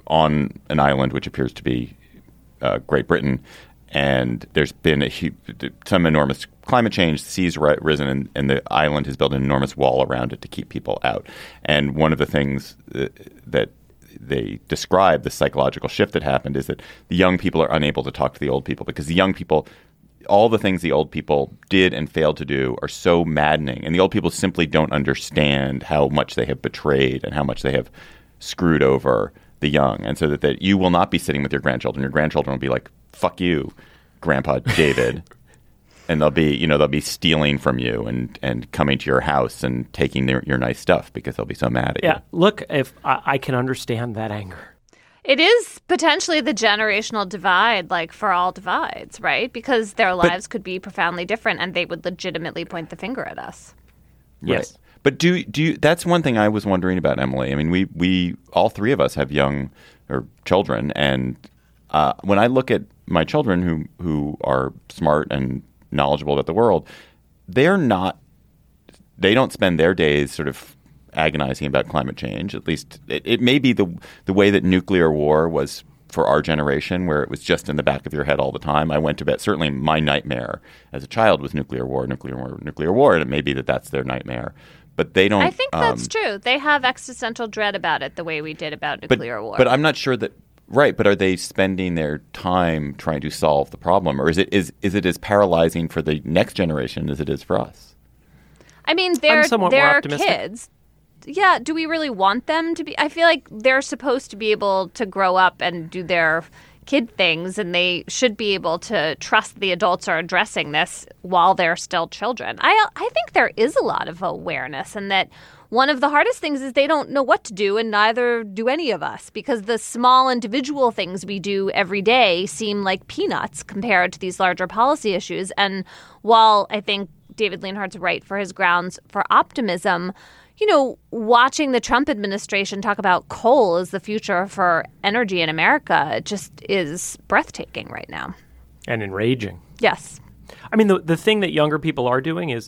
on an island which appears to be uh, Great Britain, and there's been a hu- some enormous climate change. The sea's ri- risen, and, and the island has built an enormous wall around it to keep people out. And one of the things that, that they describe, the psychological shift that happened, is that the young people are unable to talk to the old people because the young people, all the things the old people did and failed to do are so maddening. And the old people simply don't understand how much they have betrayed and how much they have screwed over the young. And so that, that you will not be sitting with your grandchildren. Your grandchildren will be like, fuck you, Grandpa David. And they'll be, you know, they'll be stealing from you and, and coming to your house and taking their, your nice stuff because they'll be so mad at yeah, you. Yeah, look, if I, I can understand that anger. It is potentially the generational divide, like for all divides, right? Because their lives but, could be profoundly different and they would legitimately point the finger at us. Right. Yes. But do do you, that's one thing I was wondering about, Emily. I mean, we, we all three of us have young or children. And uh, when I look at my children who who are smart and knowledgeable about the world, they're not, they don't spend their days sort of agonizing about climate change. At least it, it may be the the way that nuclear war was for our generation, where it was just in the back of your head all the time. I went to bed. Certainly my nightmare as a child was nuclear war, nuclear war, nuclear war. And it may be that that's their nightmare. But they don't. I think that's um, true. They have existential dread about it the way we did about nuclear but, war. But I'm not sure that. Right, but are they spending their time trying to solve the problem, or is it is is it as paralyzing for the next generation as it is for us? I mean, they're somewhat more they're optimistic. kids. Yeah, do we really want them to be? I feel like they're supposed to be able to grow up and do their kid things, and they should be able to trust the adults are addressing this while they're still children. I I think there is a lot of awareness, and that one of the hardest things is they don't know what to do, and neither do any of us, because the small individual things we do every day seem like peanuts compared to these larger policy issues. And while I think David Leonhardt's right for his grounds for optimism. You know, watching the Trump administration talk about coal as the future for energy in America just is breathtaking right now. And enraging. Yes. I mean, the the thing that younger people are doing is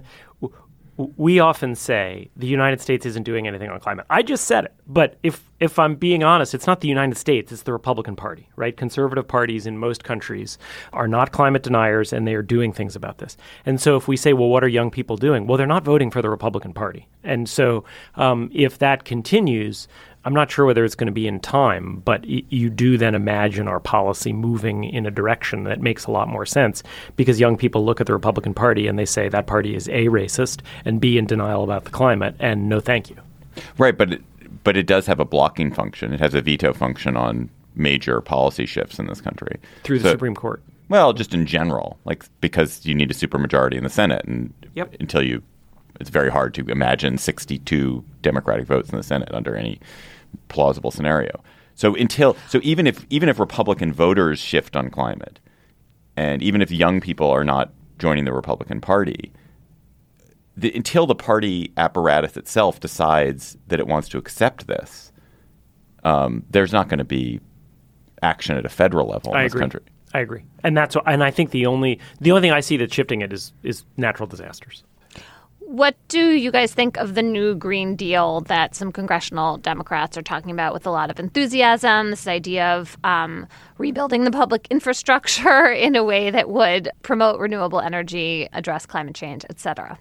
we often say the United States isn't doing anything on climate. I just said it. But if if I'm being honest, it's not the United States, it's the Republican Party, right? Conservative parties in most countries are not climate deniers, and they are doing things about this. And so if we say, well, what are young people doing? Well, they're not voting for the Republican Party. And so um, if that continues, I'm not sure whether it's going to be in time, but y- you do then imagine our policy moving in a direction that makes a lot more sense, because young people look at the Republican Party and they say that party is A, racist, and B, in denial about the climate, and no thank you. Right, but it, but it does have a blocking function. It has a veto function on major policy shifts in this country. Through the so, Supreme Court. Well, just in general, like because you need a supermajority in the Senate, and yep. until you, it's very hard to imagine sixty-two Democratic votes in the Senate under any plausible scenario. So until so even if even if Republican voters shift on climate, and even if young people are not joining the Republican Party, the, until the party apparatus itself decides that it wants to accept this, um, there's not going to be action at a federal level in I this agree. country. I agree, and that's and I think the only the only thing I see that's shifting it is is natural disasters. What do you guys think of the new Green Deal that some congressional Democrats are talking about with a lot of enthusiasm? This idea of um, rebuilding the public infrastructure in a way that would promote renewable energy, address climate change, et cetera.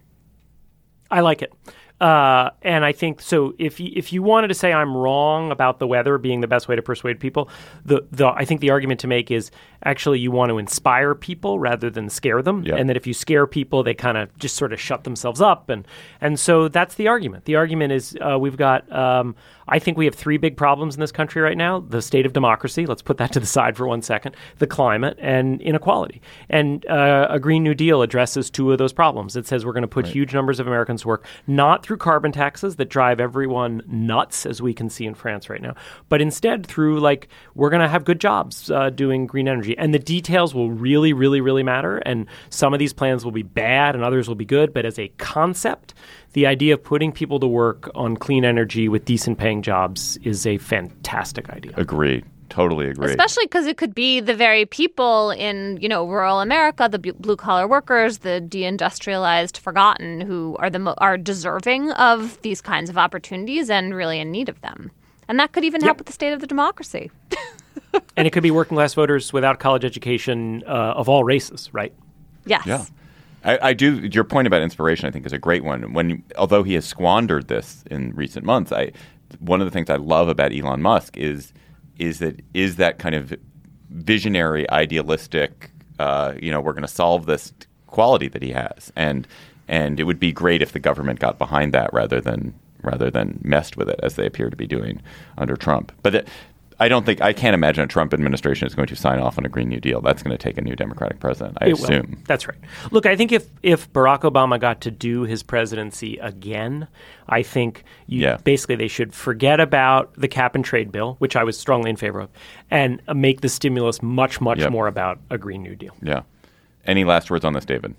I like it. Uh, and I think so. If you, if you wanted to say I'm wrong about the weather being the best way to persuade people, the, the I think the argument to make is actually you want to inspire people rather than scare them. Yep. And that if you scare people, they kind of just sort of shut themselves up. And and so that's the argument. The argument is uh, we've got um, I think we have three big problems in this country right now: the state of democracy. Let's put that to the side for one second. The climate and inequality. And uh, a Green New Deal addresses two of those problems. It says we're going to put right. huge huge numbers of Americans to work, not through carbon taxes that drive everyone nuts, as we can see in France right now, but instead through, like, we're going to have good jobs uh, doing green energy. And the details will really, really, really matter. And some of these plans will be bad and others will be good. But as a concept, the idea of putting people to work on clean energy with decent paying jobs is a fantastic idea. Agree. Totally agree. Especially because it could be the very people in, you know, rural America, the b- blue-collar workers, the deindustrialized, forgotten, who are the mo- are deserving of these kinds of opportunities and really in need of them. And that could even help yep. with the state of the democracy. And it could be working-class voters without college education uh, of all races, right? Yes. Yeah. I, I do. Your point about inspiration, I think, is a great one. When, although he has squandered this in recent months, I one of the things I love about Elon Musk is is that is that kind of visionary, idealistic, uh, you know, we're going to solve this quality that he has, and and it would be great if the government got behind that rather than rather than messed with it as they appear to be doing under Trump. But it, I don't think I can't imagine a Trump administration is going to sign off on a Green New Deal. That's going to take a new Democratic president, I it assume. Will. That's right. Look, I think if if Barack Obama got to do his presidency again, I think you, yeah. basically they should forget about the cap and trade bill, which I was strongly in favor of, and uh, make the stimulus much, much yep. more about a Green New Deal. Yeah. Any last words on this, David?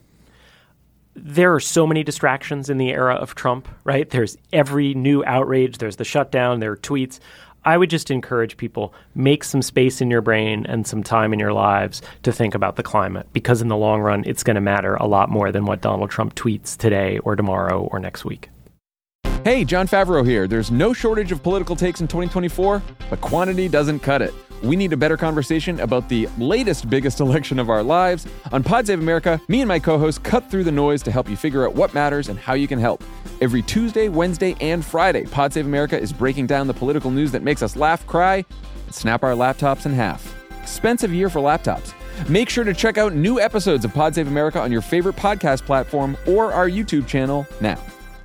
There are so many distractions in the era of Trump, right? There's every new outrage. There's the shutdown. There are tweets. I would just encourage people, make some space in your brain and some time in your lives to think about the climate, because in the long run, it's going to matter a lot more than what Donald Trump tweets today or tomorrow or next week. Hey, Jon Favreau here. There's no shortage of political takes in twenty twenty-four, but quantity doesn't cut it. We need a better conversation about the latest, biggest election of our lives. On Pod Save America, me and my co-hosts cut through the noise to help you figure out what matters and how you can help. Every Tuesday, Wednesday, and Friday, Pod Save America is breaking down the political news that makes us laugh, cry, and snap our laptops in half. Expensive year for laptops. Make sure to check out new episodes of Pod Save America on your favorite podcast platform or our YouTube channel now.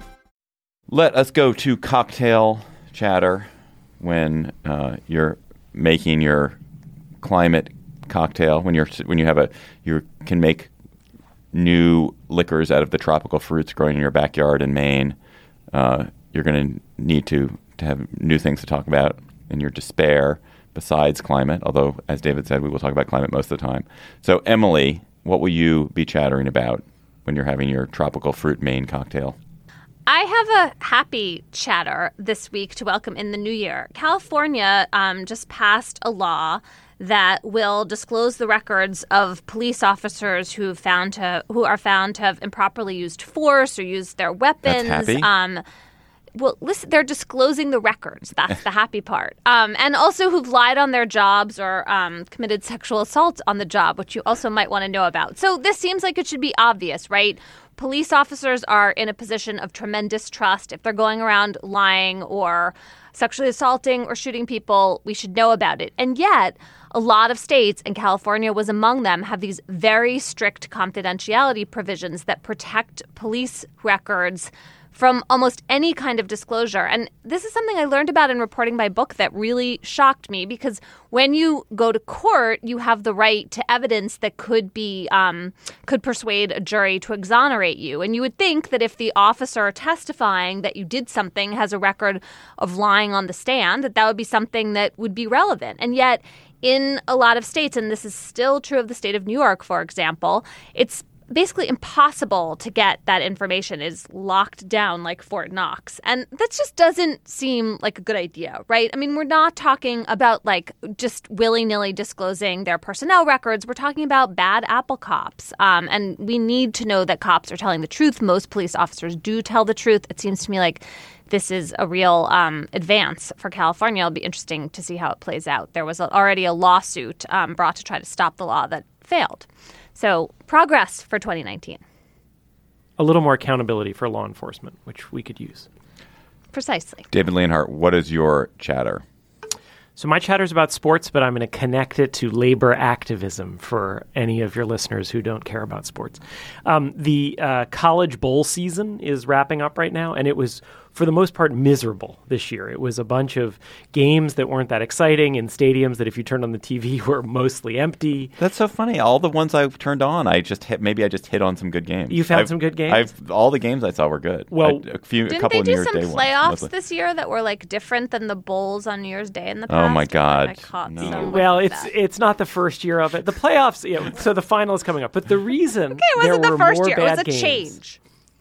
Let us go to cocktail chatter when uh, you're making your climate cocktail. When you're when you have a you can make new liquors out of the tropical fruits growing in your backyard in Maine. Uh, you're going to need to to have new things to talk about in your despair besides climate. Although, as David said, we will talk about climate most of the time. So, Emily, what will you be chattering about when you're having your tropical fruit Maine cocktail? I have a happy chatter this week to welcome in the new year. California um, just passed a law that will disclose the records of police officers who found to who are found to have improperly used force or used their weapons. That's happy. Um, well, listen, they're disclosing the records. That's the happy part. Um, and also who've lied on their jobs or um, committed sexual assault on the job, which you also might want to know about. So this seems like it should be obvious, right? Police officers are in a position of tremendous trust. If they're going around lying or sexually assaulting or shooting people, we should know about it. And yet, a lot of states, and California was among them, have these very strict confidentiality provisions that protect police records from almost any kind of disclosure. And this is something I learned about in reporting my book that really shocked me, because when you go to court, you have the right to evidence that could be um, could persuade a jury to exonerate you. And you would think that if the officer testifying that you did something has a record of lying on the stand, that that would be something that would be relevant. And yet, in a lot of states, and this is still true of the state of New York, for example, it's basically impossible to get that information. It is locked down like Fort Knox. And that just doesn't seem like a good idea, right? I mean, we're not talking about like just willy-nilly disclosing their personnel records. We're talking about bad apple cops. Um, and we need to know that cops are telling the truth. Most police officers do tell the truth. It seems to me like this is a real um, advance for California. It'll be interesting to see how it plays out. There was already a lawsuit um, brought to try to stop the law that failed. So progress for twenty nineteen. A little more accountability for law enforcement, which we could use. Precisely. David Leonhardt, what is your chatter? So my chatter is about sports, but I'm going to connect it to labor activism for any of your listeners who don't care about sports. Um, the uh, college bowl season is wrapping up right now, and it was, for the most part, miserable this year. It was a bunch of games that weren't that exciting in stadiums that if you turned on the T V were mostly empty. That's so funny. All the ones I've turned on, I just hit, maybe I just hit on some good games. You found I've, some good games? I've all the games I saw were good. Well, I, a few, Didn't a couple they of New do Year's some Day playoffs ones. this year that were like different than the bowls on New Year's Day in the past? Oh my God! I caught No. some Well, with it's that. it's not the first year of it. The playoffs, you know, so the final is coming up. But the reason Okay, it wasn't there the were first more year. It was bad a games, change.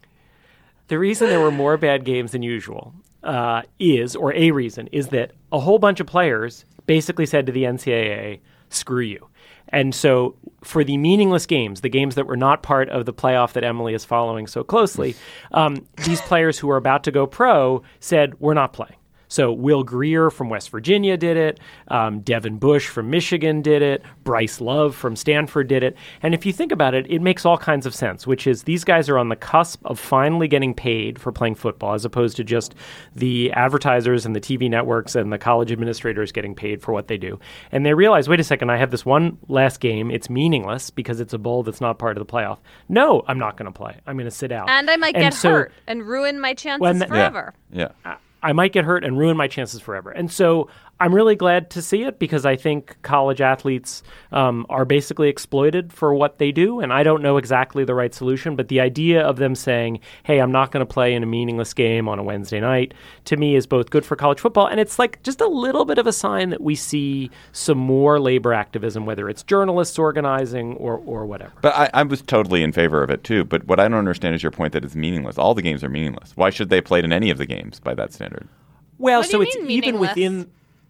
The reason there were more bad games than usual uh, is, or a reason, is that a whole bunch of players basically said to the N C double A, screw you. And so for the meaningless games, the games that were not part of the playoff that Emily is following so closely, um, these players who were about to go pro said, we're not playing. So Will Greer from West Virginia did it. Um, Devin Bush from Michigan did it. Bryce Love from Stanford did it. And if you think about it, it makes all kinds of sense, which is these guys are on the cusp of finally getting paid for playing football, as opposed to just the advertisers and the T V networks and the college administrators getting paid for what they do. And they realize, wait a second, I have this one last game. It's meaningless because it's a bowl that's not part of the playoff. No, I'm not going to play. I'm going to sit out. And I might And get so- hurt and ruin my chances When the- forever. Yeah. I might get hurt and ruin my chances forever. And so I'm really glad to see it, because I think college athletes um, are basically exploited for what they do. And I don't know exactly the right solution, but the idea of them saying, hey, I'm not going to play in a meaningless game on a Wednesday night, to me is both good for college football. And it's like just a little bit of a sign that we see some more labor activism, whether it's journalists organizing or, or whatever. But I, I was totally in favor of it, too. But what I don't understand is your point that it's meaningless. All the games are meaningless. Why should they play in any of the games by that standard? Well, What do so you it's mean even meaningless? within...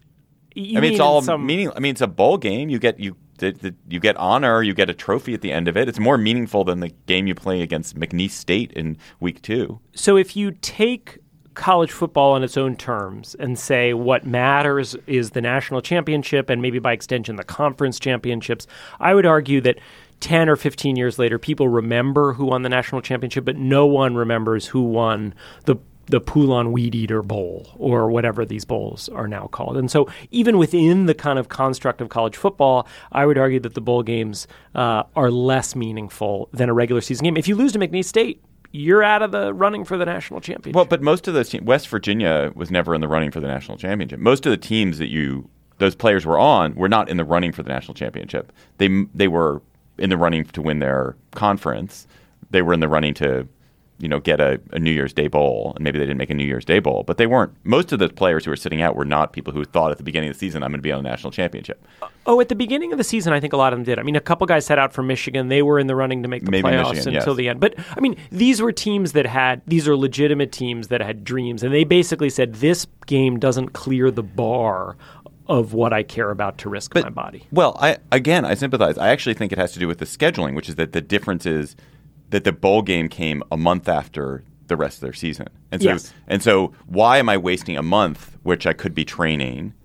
You I mean, it's mean all some, meaning. I mean, it's a bowl game. You get you the, the, you get honor. You get a trophy at the end of it. It's more meaningful than the game you play against McNeese State in week two. So if you take college football on its own terms and say what matters is the national championship and maybe by extension the conference championships, I would argue that ten or fifteen years later, people remember who won the national championship, but no one remembers who won the the Poulon Weed Eater Bowl or whatever these bowls are now called. And so even within the kind of construct of college football, I would argue that the bowl games uh, are less meaningful than a regular season game. If you lose to McNeese State, you're out of the running for the national championship. Well, but most of those teams, West Virginia was never in the running for the national championship. Most of the teams that you those players were on were not in the running for the national championship. They they were in the running to win their conference. They were in the running to you know, get a, a New Year's Day bowl, and maybe they didn't make a New Year's Day bowl, but they weren't. Most of the players who were sitting out were not people who thought at the beginning of the season, I'm going to be on a national championship. Oh, at the beginning of the season, I think a lot of them did. I mean, a couple guys sat out for Michigan. They were in the running to make the Maybe playoffs Michigan, until yes. the end. But, I mean, these were teams that had, these are legitimate teams that had dreams. And they basically said, this game doesn't clear the bar of what I care about to risk but, my body. Well, I again, I sympathize. I actually think it has to do with the scheduling, which is that the difference is that the bowl game came a month after the rest of their season. And so, yes. and so why am I wasting a month, which I could be training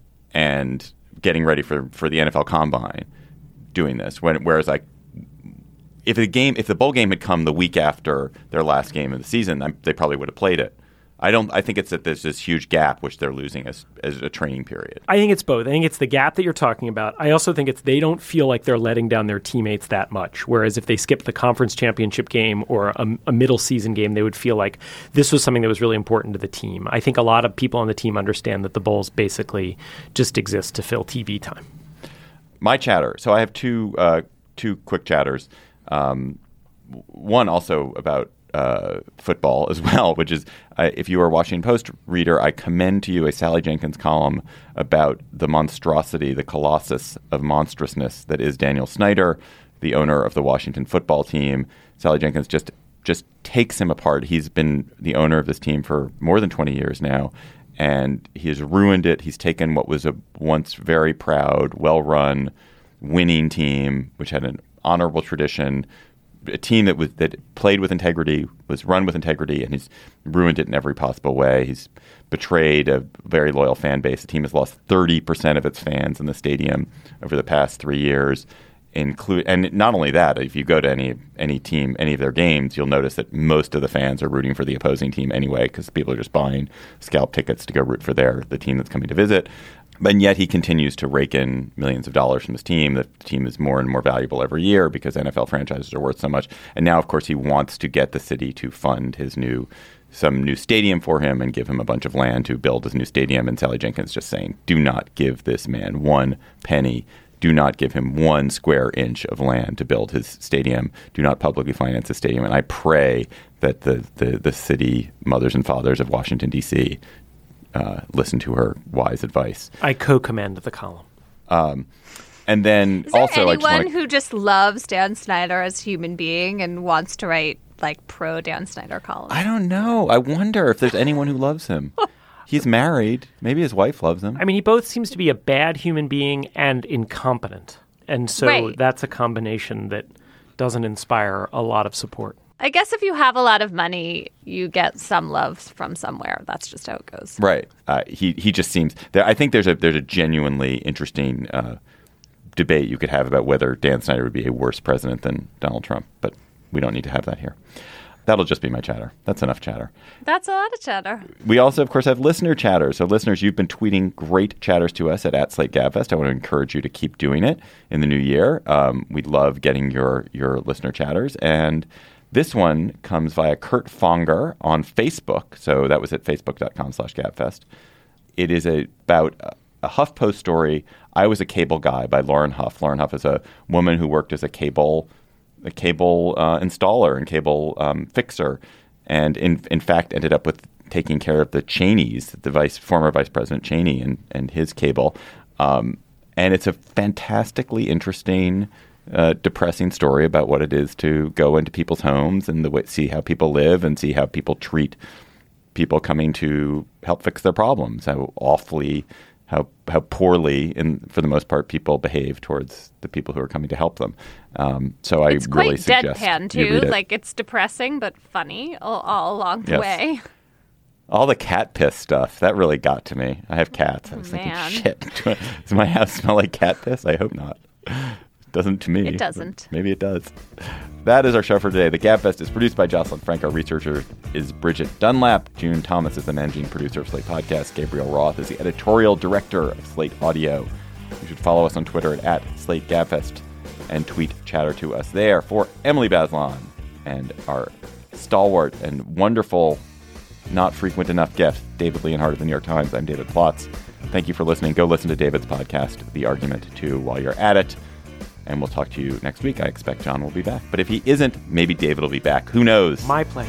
and getting ready for, for the N F L Combine, doing this? When, whereas, like, if the game, if the bowl game had come the week after their last game of the season, I, they probably would have played it. I don't. I think it's that there's this huge gap which they're losing as as a training period. I think it's both. I think it's the gap that you're talking about. I also think it's they don't feel like they're letting down their teammates that much. Whereas if they skipped the conference championship game or a, a middle season game, they would feel like this was something that was really important to the team. I think a lot of people on the team understand that the bowls basically just exist to fill T V time. My chatter. So I have two uh, two quick chatters. Um, one also about uh, football as well, which is uh, if you are a Washington Post reader, I commend to you a Sally Jenkins column about the monstrosity, the colossus of monstrousness that is Daniel Snyder, the owner of the Washington football team. Sally Jenkins just just takes him apart. He's been the owner of this team for more than twenty years now, and he has ruined it. He's taken what was a once very proud, well-run, winning team, which had an honorable tradition, a team that was that played with integrity, was run with integrity, and he's ruined it in every possible way. He's betrayed a very loyal fan base. The team has lost thirty percent of its fans in the stadium over the past three years. Include and not only that, if you go to any any team, any of their games, you'll notice that most of the fans are rooting for the opposing team anyway, because people are just buying scalp tickets to go root for their the team that's coming to visit. And yet he continues to rake in millions of dollars from his team. The team is more and more valuable every year because N F L franchises are worth so much. And now, of course, he wants to get the city to fund his new some new stadium for him and give him a bunch of land to build his new stadium. And Sally Jenkins just saying, do not give this man one penny. Do not give him one square inch of land to build his stadium. Do not publicly finance the stadium. And I pray that the, the, the city mothers and fathers of Washington, D C Uh, listen to her wise advice. I co-command the column. Um, and then Is there also, anyone I just wanna... who just loves Dan Snyder as a human being and wants to write like pro Dan Snyder columns? I don't know. I wonder if there's anyone who loves him. He's married. Maybe his wife loves him. I mean, he both seems to be a bad human being and incompetent. And so Right. that's a combination that doesn't inspire a lot of support. I guess if you have a lot of money, you get some love from somewhere. That's just how it goes. Right. Uh, he he just seems. There, I think there's a there's a genuinely interesting uh, debate you could have about whether Dan Snyder would be a worse president than Donald Trump, but we don't need to have that here. That'll just be my chatter. That's enough chatter. That's a lot of chatter. We also, of course, have listener chatter. So listeners, you've been tweeting great chatters to us at, at Slate Gabfest. I want to encourage you to keep doing it in the new year. Um, we love getting your your listener chatters. And this one comes via Kurt Fonger on Facebook. So that was at facebook.com slash Gabfest. It is a, about a, a HuffPost story, I Was a Cable Guy by Lauren Huff. Lauren Huff is a woman who worked as a cable a cable uh, installer and cable um, fixer, and in in fact ended up with taking care of the Cheneys, the vice former Vice President Cheney and, and his cable. Um, and it's a fantastically interesting, uh, depressing story about what it is to go into people's homes and the way, see how people live and see how people treat people coming to help fix their problems, how awfully How how poorly, and for the most part, people behave towards the people who are coming to help them. Um, so I It's really quite suggest deadpan you too. read it. Like it's depressing but funny all, all along the Yes. way. All the cat piss stuff that really got to me. I have cats. I was Man. thinking, shit, do I- does my house smell like cat piss? I hope not. It doesn't to me. It doesn't. Maybe it does. That is our show for today. The Gabfest is produced by Jocelyn Frank. Our researcher is Bridget Dunlap. June Thomas is the managing producer of Slate Podcast. Gabriel Roth is the editorial director of Slate Audio. You should follow us on Twitter at, at Slate Gabfest and tweet chatter to us there. For Emily Bazelon and our stalwart and wonderful, not frequent enough guest, David Leonhardt of the New York Times, I'm David Plotz. Thank you for listening. Go listen to David's podcast, The Argument, too, while you're at it. And we'll talk to you next week. I expect John will be back. But if he isn't, maybe David will be back. Who knows? My pleasure.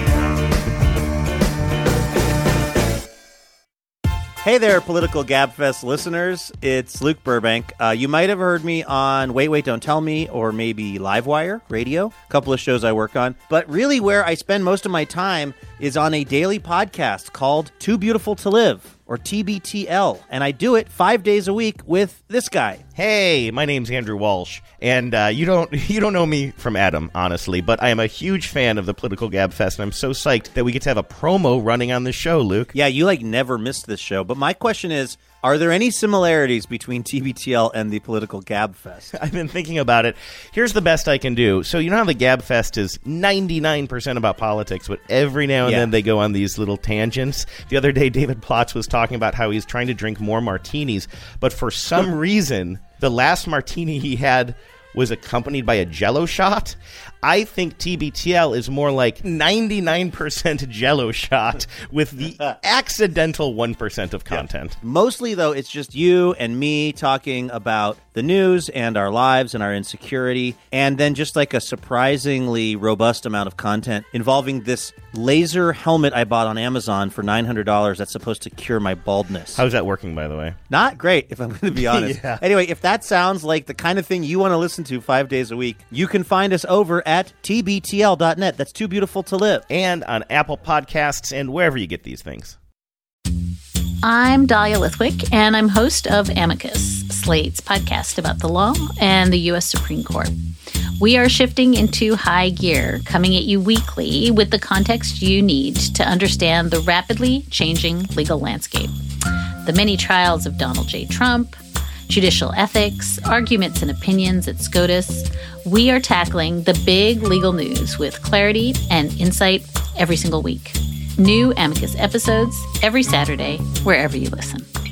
Hey there, Political Gabfest listeners. It's Luke Burbank. Uh, you might have heard me on Wait, Wait, Don't Tell Me or maybe Livewire Radio, a couple of shows I work on. But really where I spend most of my time is on a daily podcast called Too Beautiful to Live, or T B T L. And I do it five days a week with this guy. Hey, my name's Andrew Walsh, and uh, you don't you don't know me from Adam, honestly, but I am a huge fan of the Political Gabfest, and I'm so psyched that we get to have a promo running on the show, Luke. Yeah, you like never missed this show, but my question is, are there any similarities between T B T L and the Political Gabfest? I've been thinking about it. Here's the best I can do. So you know how the Gabfest is ninety-nine percent about politics, but every now and Yeah. then they go on these little tangents. The other day, David Plotz was talking about how he's trying to drink more martinis, but for some reason, the last martini he had was accompanied by a Jell-O shot. I think T B T L is more like ninety-nine percent Jell-O shot with the accidental one percent of content. Mostly, though, it's just you and me talking about the news and our lives and our insecurity, and then just like a surprisingly robust amount of content involving this laser helmet I bought on Amazon for nine hundred dollars that's supposed to cure my baldness. How's that working, by the way? Not great, if I'm going to be honest. Yeah. Anyway, if that sounds like the kind of thing you want to listen to five days a week, you can find us over at T B T L dot net. That's Too Beautiful to Live. And on Apple Podcasts and wherever you get these things. I'm Dahlia Lithwick, and I'm host of Amicus, Slate's podcast about the law and the U S Supreme Court. We are shifting into high gear, coming at you weekly with the context you need to understand the rapidly changing legal landscape. The many trials of Donald J. Trump, judicial ethics, arguments and opinions at SCOTUS. We are tackling the big legal news with clarity and insight every single week. New Amicus episodes every Saturday, wherever you listen.